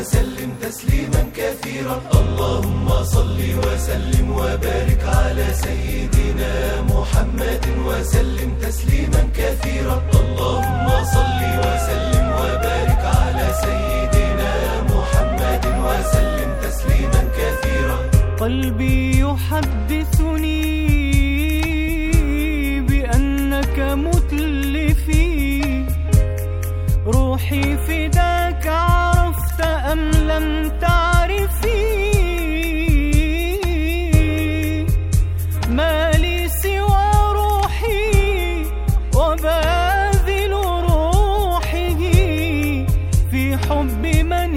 وسلم تسليما كثيرا. اللهم صل وسلم وبارك على سيدنا محمد وسلم تسليما كثيرا. اللهم صل وسلم وبارك على سيدنا محمد وسلم تسليما كثيرا. قلبي يحدثني بأنك متلفي، روحي فداك عرفت أم لم تعرفي. ما لي سوى روحي وباذل روحه في حب من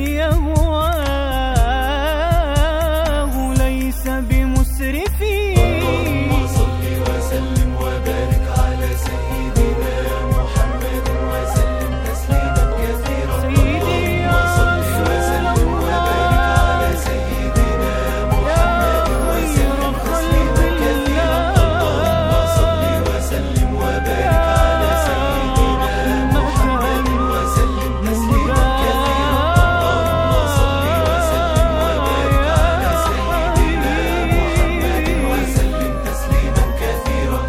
يهواه ليس بمسرفي. اللهم صل وسلم وبارك على سيدنا محمد وسلم تسليما كثيرا. اللهم صل وسلم وبارك على سيدنا محمد وسلم تسليما كثيرا. اللهم صل وسلم وبارك على سيدنا محمد وسلم تسليما كثيرا. اللهم صل وسلم وبارك على سيدنا محمد وسلم تسليما كثيرا.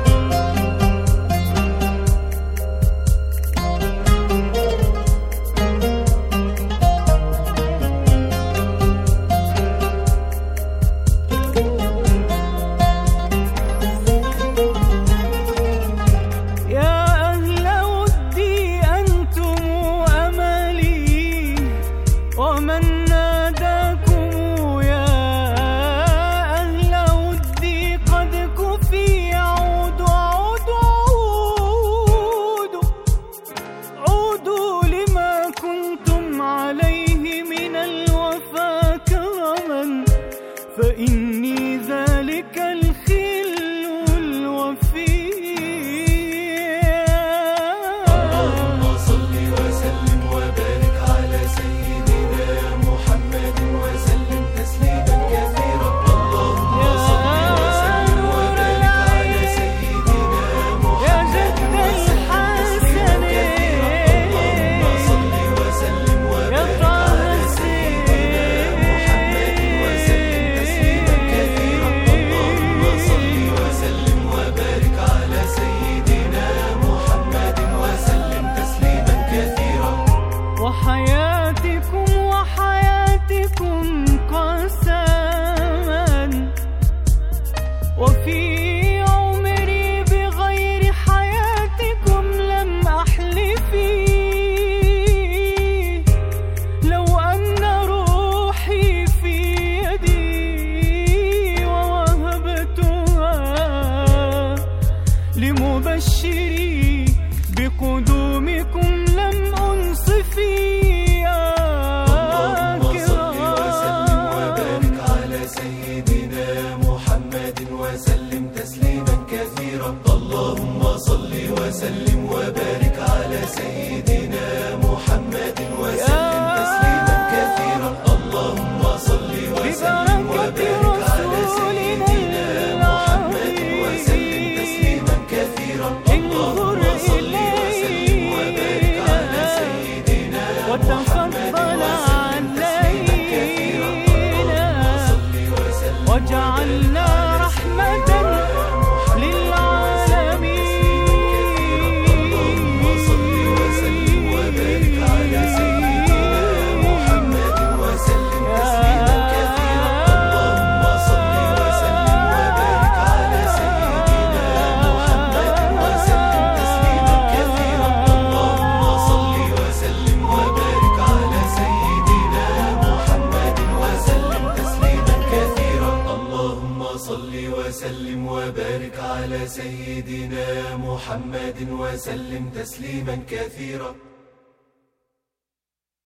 يا أهل ودي أنتم أملي ومن ناداكم، يا أهل ودي قد كفي. عودوا عودوا عودوا لما كنتم عليه من الوفا كرما، فإني ذلك الخل الوفي. اللهم صل وسلم وبارك على سيدنا محمد وسلم تسليما كثيرا. اللهم صل وسلم وبارك على سيدنا محمد وسلم تسليما كثيرا. اللهم صل وسلم وبارك على سيدنا محمد وسلم تسليما كثيرا. اللهم صل وسلم وبارك على سيدنا محمد وسلم تسليما كثيرا. وحياتكم وحياتكم قسما، وفي عمري بغير حياتكم لم أحلفي. لو أن روحي في يدي ووهبتها لمبشري بقدومكم لم أنصفي. اللهم صل وسلم وبارك على سيدنا محمد وسلم تسليما كثيرا. اللهم صل وسلم وبارك على سيدنا محمد وسلم تسليما كثيرا. اللهم صل وسلم وبارك على سيدنا محمد وسلم تسليما كثيرا. اللهم صل وسلم وبارك على سيدنا محمد وسلم تسليما كثيرا. اللهم صل وسلم وجعلنا رحمة للعالمين. اللهم صل وسلم وبارك على سيدنا محمد وسلم تسليما كثيرا. اللهم صل وسلم وبارك على سيدنا محمد وسلم تسليما كثيرا. اللهم صل وسلم وبارك على سيدنا محمد وسلم تسليما كثيرا. اللهم صل وسلم وبارك على سيدنا محمد وسلم تسليما كثيرا.